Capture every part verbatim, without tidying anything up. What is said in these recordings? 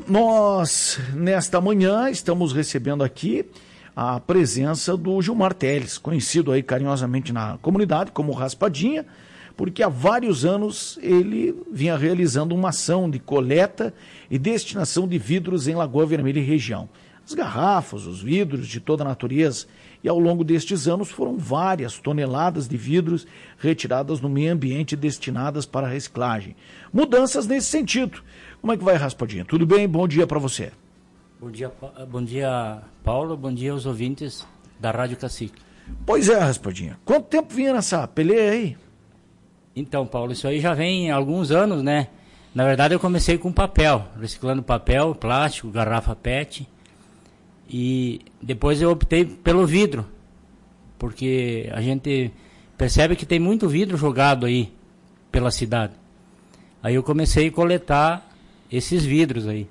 nós, nesta manhã, estamos recebendo aqui a presença do Gilmar Teles, conhecido aí carinhosamente na comunidade como Raspadinha, porque há vários anos ele vinha realizando uma ação de coleta e destinação de vidros em Lagoa Vermelha e região. As garrafas, os vidros de toda a natureza, e ao longo destes anos foram várias toneladas de vidros retiradas no meio ambiente e destinadas para reciclagem. Mudanças nesse sentido. Como é que vai, Raspadinha? Tudo bem? Bom dia para você. Bom dia, bom dia, Paulo. Bom dia aos ouvintes da Rádio Cacique. Pois é, Raspadinha. Quanto tempo vinha nessa peleia aí? Então, Paulo, isso aí já vem há alguns anos, né? Na verdade, eu comecei com papel, reciclando papel, plástico, garrafa P E T. E depois eu optei pelo vidro, porque a gente percebe que tem muito vidro jogado aí pela cidade. Aí eu comecei a coletar esses vidros aí.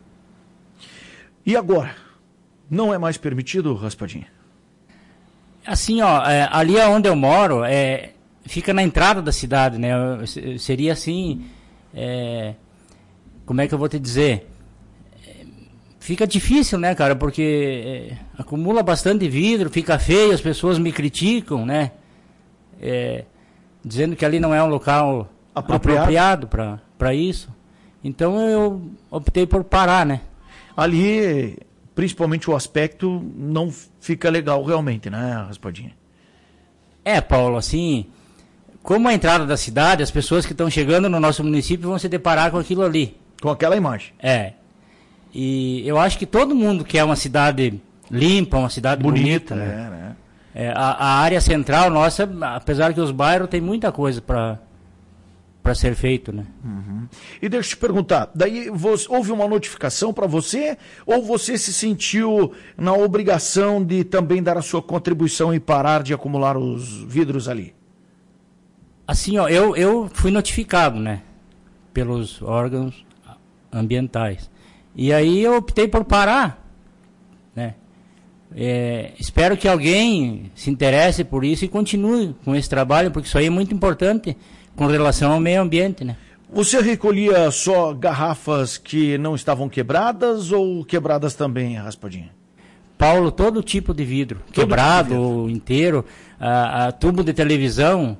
E agora? Não é mais permitido, Raspadinha? Assim, ó, é, ali onde eu moro, é, fica na entrada da cidade, né? Seria assim, é, como é que eu vou te dizer? Fica difícil, né, cara, porque é, acumula bastante vidro, fica feio, as pessoas me criticam, né, é, dizendo que ali não é um local apropriado para isso. Então eu optei por parar, né. Ali, principalmente o aspecto não fica legal realmente, né, Raspadinha? É, Paulo, assim, como a entrada da cidade, as pessoas que estão chegando no nosso município vão se deparar com aquilo ali. Com aquela imagem. É. E eu acho que todo mundo quer uma cidade limpa, uma cidade bonita, bonita né? É, né? É, a, a área central nossa, apesar que os bairros tem muita coisa para para ser feito, né? Uhum. E deixa eu te perguntar, daí você, houve uma notificação para você ou você se sentiu na obrigação de também dar a sua contribuição e parar de acumular os vidros ali? Assim, ó, eu, eu fui notificado, né? Pelos órgãos ambientais. E aí eu optei por parar, né? É, espero que alguém se interesse por isso e continue com esse trabalho, porque isso aí é muito importante com relação ao meio ambiente, né? Você recolhia só garrafas que não estavam quebradas ou quebradas também, Raspadinha? Paulo, todo tipo de vidro, todo quebrado tipo de vidro. Ou inteiro, a, a tubo de televisão.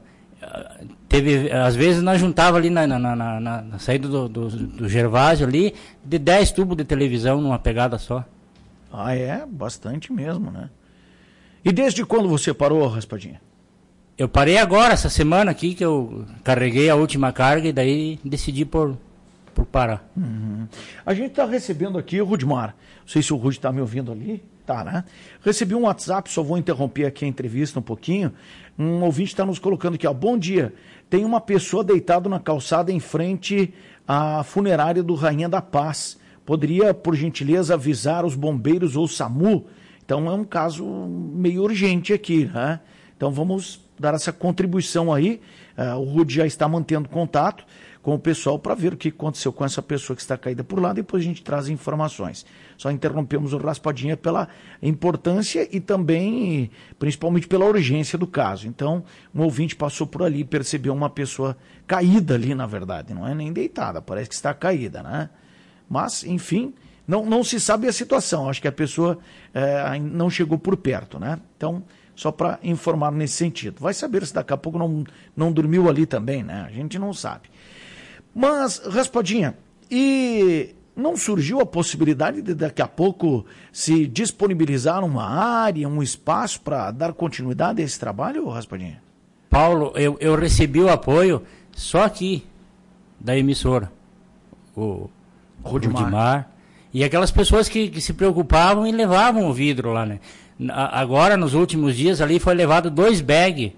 Teve, às vezes nós juntava ali na, na, na, na, na saída do, do, do Gervásio ali, de dez tubos de televisão numa pegada só. Ah, é? Bastante mesmo, né? E desde quando você parou, Raspadinha? Eu parei agora, essa semana aqui, que eu carreguei a última carga e daí decidi por, por parar. Uhum. A gente está recebendo aqui o Rudimar. Não sei se o Rud está me ouvindo ali. Tá, né? Recebi um WhatsApp, só vou interromper aqui a entrevista um pouquinho. Um ouvinte está nos colocando aqui, ó. Bom dia. Tem uma pessoa deitada na calçada em frente à funerária do Rainha da Paz. Poderia, por gentileza, avisar os bombeiros ou o SAMU? Então é um caso meio urgente aqui, né? Então vamos dar essa contribuição aí. Uh, o Rudy já está mantendo contato com o pessoal para ver o que aconteceu com essa pessoa que está caída por lá, depois a gente traz informações. Só interrompemos o Raspadinha pela importância e também, principalmente pela urgência do caso. Então, um ouvinte passou por ali e percebeu uma pessoa caída ali, na verdade, não é nem deitada, parece que está caída, né? Mas, enfim, não, não se sabe a situação, acho que a pessoa é, não chegou por perto, né? Então, só para informar nesse sentido. Vai saber se daqui a pouco não, não dormiu ali também, né? A gente não sabe. Mas, Raspadinha, e não surgiu a possibilidade de daqui a pouco se disponibilizar uma área, um espaço para dar continuidade a esse trabalho, Raspadinha? Paulo, eu, eu recebi o apoio só aqui da emissora, o Rudimar. Rudimar, e aquelas pessoas que, que se preocupavam e levavam o vidro lá, né? Agora, nos últimos dias, ali foi levado dois bags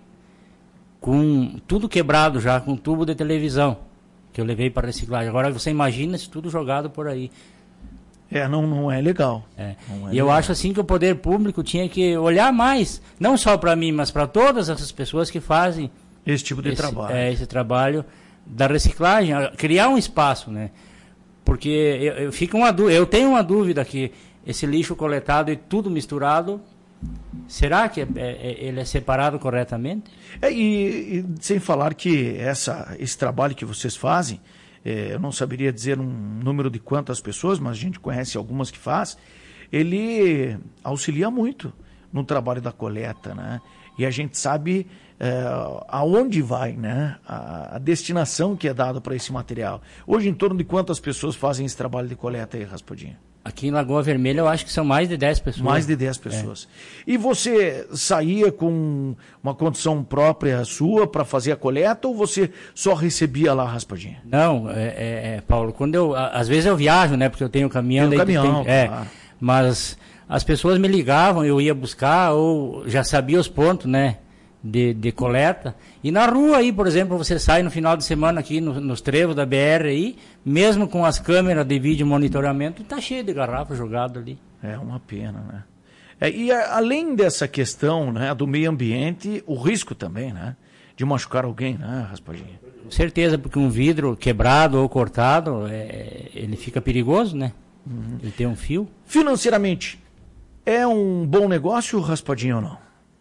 com tudo quebrado já, com tubo de televisão, que eu levei para reciclagem. Agora você imagina isso tudo jogado por aí. É, não, não é legal. É. Não é e eu legal. acho assim que o poder público tinha que olhar mais, não só para mim, mas para todas essas pessoas que fazem esse tipo de esse, trabalho. É, esse trabalho da reciclagem, criar um espaço, né? Porque eu, eu, fico uma, eu tenho uma dúvida que esse lixo coletado e tudo misturado, será que é, é, ele é separado corretamente? É, e, e sem falar que essa, esse trabalho que vocês fazem é, eu não saberia dizer um número de quantas pessoas, mas a gente conhece algumas que faz, ele auxilia muito no trabalho da coleta, né? E a gente sabe é, aonde vai, né? A, a destinação que é dada para esse material. Hoje, em torno de quantas pessoas fazem esse trabalho de coleta aí, Raspadinha? Aqui em Lagoa Vermelha eu acho que são mais de dez pessoas. Mais de dez pessoas. É. E você saía com uma condição própria sua para fazer a coleta ou você só recebia lá, Raspadinha? Não, é, é, Paulo, quando eu, às vezes eu viajo, né? Porque eu tenho caminhão. Tem um caminhão, tem, é, claro. Mas as pessoas me ligavam, eu ia buscar ou já sabia os pontos, né? De, de coleta. E na rua aí, por exemplo, você sai no final de semana aqui no, nos trevos da B R aí, mesmo com as câmeras de vídeo monitoramento, tá cheio de garrafa jogado ali. É uma pena, né? É, e a, além dessa questão, né, do meio ambiente, o risco também, né? De machucar alguém, né, Raspadinha? Com certeza, porque um vidro quebrado ou cortado, é, ele fica perigoso, né? Uhum. Ele tem um fio. Financeiramente, é um bom negócio, Raspadinha, ou não?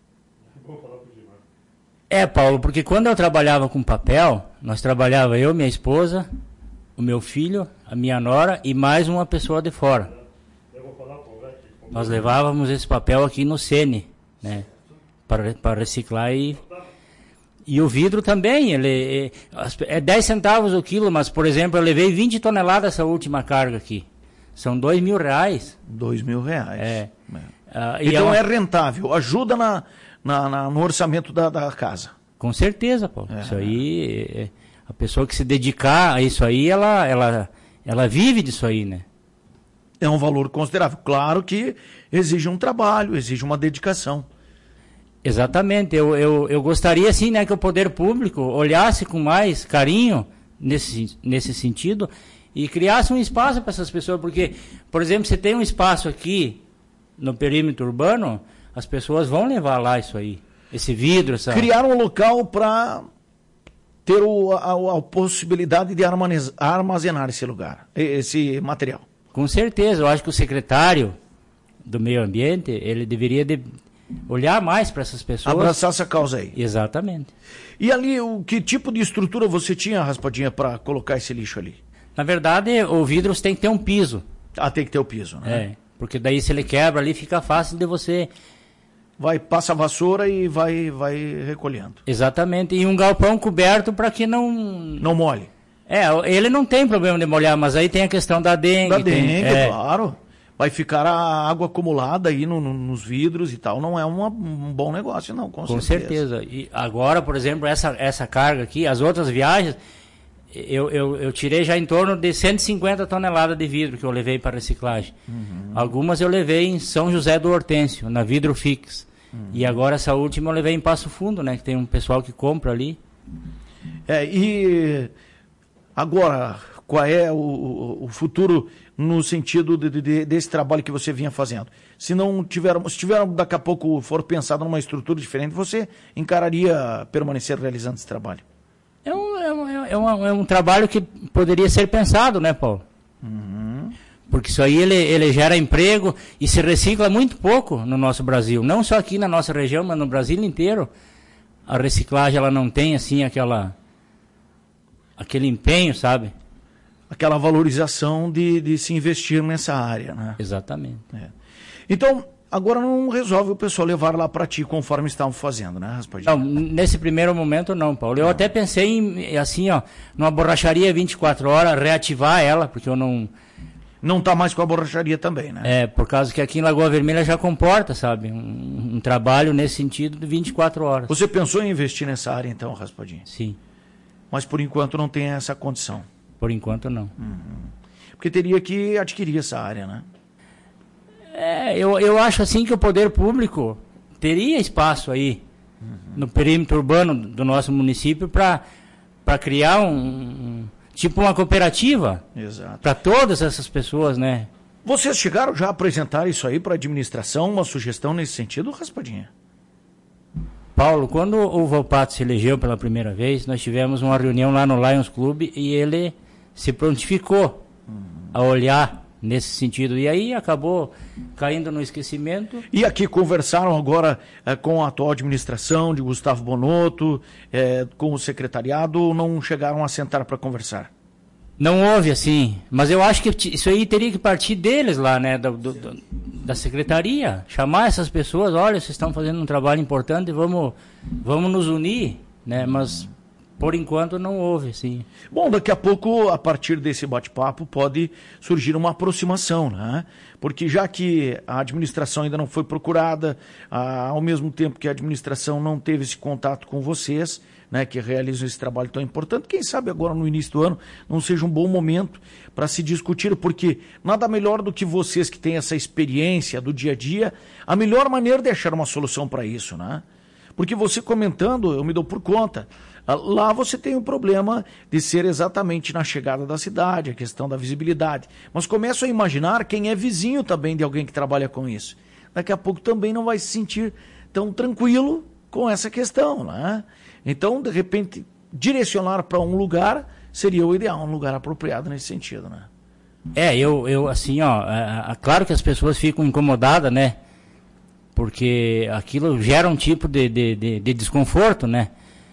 É, Paulo, porque quando eu trabalhava com papel, nós trabalhava eu, minha esposa, o meu filho, a minha nora e mais uma pessoa de fora. Nós levávamos esse papel aqui no Sene, né, para, para reciclar e... E o vidro também, ele é, é dez centavos o quilo, mas, por exemplo, eu levei vinte toneladas essa última carga aqui. São dois mil reais. Dois mil reais. É. é. Uh, então é, uma... é rentável, ajuda na... Na, na, no orçamento da, da casa. Com certeza, Paulo. É. Isso aí, a pessoa que se dedicar a isso aí, ela, ela, ela vive disso aí, né? É um valor considerável. Claro que exige um trabalho, exige uma dedicação. Exatamente. Eu, eu, eu gostaria, sim, né, que o poder público olhasse com mais carinho nesse, nesse sentido e criasse um espaço para essas pessoas. Porque, por exemplo, você tem um espaço aqui no perímetro urbano, as pessoas vão levar lá isso aí, esse vidro, essa... Criar um local para ter o, a, a possibilidade de armazenar esse lugar, esse material. Com certeza, eu acho que o secretário do meio ambiente, ele deveria de olhar mais para essas pessoas. Abraçar essa causa aí. Exatamente. E ali, o que tipo de estrutura você tinha, Raspadinha, para colocar esse lixo ali? Na verdade, o vidro tem que ter um piso. Ah, tem que ter o piso, né? É, porque daí se ele quebra ali, fica fácil de você... Vai, passa a vassoura e vai, vai recolhendo. Exatamente, e um galpão coberto para que não... Não molhe. É, ele não tem problema de molhar, mas aí tem a questão da dengue. Da dengue, tem, é... claro. Vai ficar a água acumulada aí no, no, nos vidros e tal. Não é uma, um bom negócio, não, com, com certeza. certeza. E agora, por exemplo, essa, essa carga aqui, as outras viagens, eu, eu, eu tirei já em torno de cento e cinquenta toneladas de vidro que eu levei para reciclagem. Uhum. Algumas eu levei em São José do Hortêncio, na Vidro Fix. Uhum. E agora essa última eu levei em Passo Fundo, né? Que tem um pessoal que compra ali. É, e agora, qual é o, o futuro no sentido de, de, desse trabalho que você vinha fazendo? Se não tiver, se tiver daqui a pouco for pensado numa estrutura diferente, você encararia permanecer realizando esse trabalho? É um, é um, é um, é um trabalho que poderia ser pensado, né, Paulo? Uhum. Porque isso aí ele, ele gera emprego e se recicla muito pouco no nosso Brasil. Não só aqui na nossa região, mas no Brasil inteiro. A reciclagem ela não tem assim aquela, aquele empenho, sabe? Aquela valorização de, de se investir nessa área, né? Exatamente. É. Então, agora não resolve o pessoal levar lá para ti conforme estavam fazendo, né, Raspadinha? Não, nesse primeiro momento não, Paulo. Eu não. até pensei em, assim, ó, numa borracharia vinte e quatro horas, reativar ela, porque eu não... Não está mais com a borracharia também, né? É, por causa que aqui em Lagoa Vermelha já comporta, sabe? Um, um trabalho nesse sentido de vinte e quatro horas. Você pensou em investir nessa área então, Raspadinha? Sim. Mas por enquanto não tem essa condição? Por enquanto não. Uhum. Porque teria que adquirir essa área, né? É, eu, eu acho assim que o poder público teria espaço aí, uhum, no perímetro urbano do nosso município para para criar um, um... tipo uma cooperativa para todas essas pessoas, né? Vocês chegaram já a apresentar isso aí para a administração, uma sugestão nesse sentido, Raspadinha? Paulo, quando o Volpato se elegeu pela primeira vez, nós tivemos uma reunião lá no Lions Club e ele se prontificou uhum. a olhar nesse sentido. E aí acabou caindo no esquecimento. E aqui conversaram agora é, com a atual administração de Gustavo Bonotto, é, com o secretariado, ou não chegaram a sentar para conversar? Não houve, assim, mas eu acho que isso aí teria que partir deles lá, né, do, do, do, da secretaria, chamar essas pessoas, olha, vocês estão fazendo um trabalho importante, vamos, vamos nos unir, né, mas por enquanto não houve, sim. Bom, daqui a pouco, a partir desse bate-papo, pode surgir uma aproximação, né? Porque já que a administração ainda não foi procurada, ah, ao mesmo tempo que a administração não teve esse contato com vocês, né, que realizam esse trabalho tão importante, quem sabe agora no início do ano não seja um bom momento para se discutir, porque nada melhor do que vocês que têm essa experiência do dia a dia, a melhor maneira de achar uma solução para isso, né? Porque você comentando, eu me dou por conta, lá você tem o problema de ser exatamente na chegada da cidade, a questão da visibilidade. Mas começo a imaginar quem é vizinho também de alguém que trabalha com isso. Daqui a pouco também não vai se sentir tão tranquilo com essa questão, né? Então, de repente, direcionar para um lugar seria o ideal, um lugar apropriado nesse sentido, né? É, eu, eu assim, ó, é, é, claro que as pessoas ficam incomodadas, né? Porque aquilo gera um tipo de, de, de, de desconforto, né?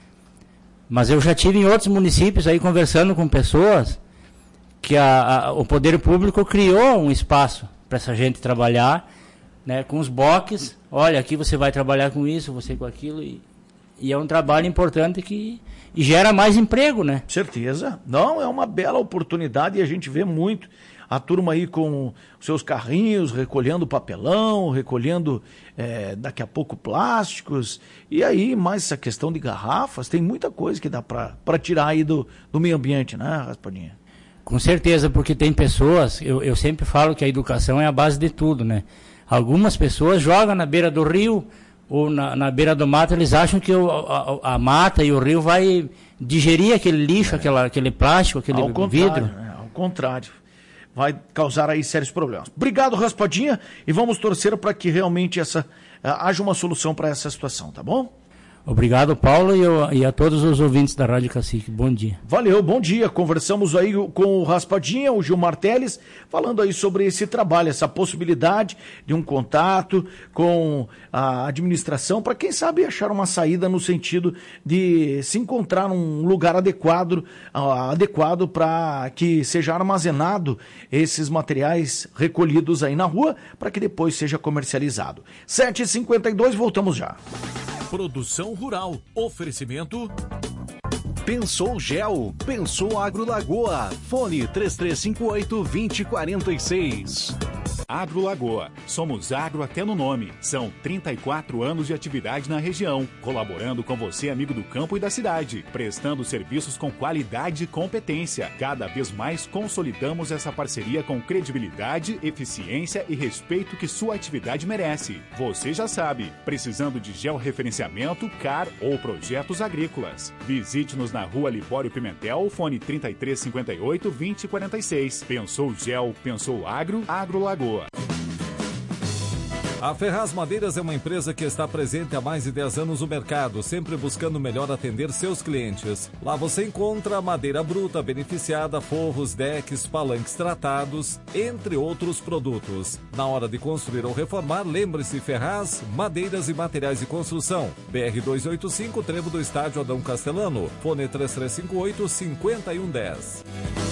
Mas eu já tive em outros municípios aí conversando com pessoas que a, a, o poder público criou um espaço para essa gente trabalhar, né? Com os boques, olha, aqui você vai trabalhar com isso, você com aquilo, e, e é um trabalho importante que e gera mais emprego, né? Certeza. Não, é uma bela oportunidade e a gente vê muito a turma aí com seus carrinhos, recolhendo papelão, recolhendo é, daqui a pouco plásticos, e aí mais essa questão de garrafas, tem muita coisa que dá para tirar aí do, do meio ambiente, né, Raspadinha? Com certeza, porque tem pessoas, eu, eu sempre falo que a educação é a base de tudo, né? Algumas pessoas jogam na beira do rio ou na, na beira do mato, eles acham que o, a, a mata e o rio vai digerir aquele lixo, é. aquela, aquele plástico, aquele ao vidro. Né? Ao contrário. Vai causar aí sérios problemas. Obrigado, Raspadinha, e vamos torcer para que realmente essa, haja uma solução para essa situação, tá bom? Obrigado, Paulo, e, eu, e a todos os ouvintes da Rádio Cacique. Bom dia. Valeu, bom dia. Conversamos aí com o Raspadinha, o Gilmar Teles, falando aí sobre esse trabalho, essa possibilidade de um contato com a administração, para quem sabe achar uma saída no sentido de se encontrar num lugar adequado, adequado para que seja armazenado esses materiais recolhidos aí na rua, para que depois seja comercializado. sete e cinquenta e dois, voltamos já. Produção Rural. Oferecimento... Pensou Gel, Pensou Agro Lagoa, fone três três cinco oito, dois zero quatro seis. Agro Lagoa, somos agro até no nome. São trinta e quatro anos de atividade na região, colaborando com você, amigo do campo e da cidade, prestando serviços com qualidade e competência. Cada vez mais consolidamos essa parceria com credibilidade, eficiência e respeito que sua atividade merece. Você já sabe, precisando de georreferenciamento, C A R ou projetos agrícolas. Visite-nos na Rua Libório Pimentel, fone trinta e três cinquenta e oito, vinte e quarenta e seis. Pensou Gel, Pensou Agro, Agro Lagoa. A Ferraz Madeiras é uma empresa que está presente há mais de dez anos no mercado, sempre buscando melhor atender seus clientes. Lá você encontra madeira bruta, beneficiada, forros, decks, palanques tratados, entre outros produtos. Na hora de construir ou reformar, lembre-se Ferraz Madeiras e Materiais de Construção. B R duzentos e oitenta e cinco, Trevo do Estádio Adão Castelano. Fone três três cinco oito, cinco um um zero.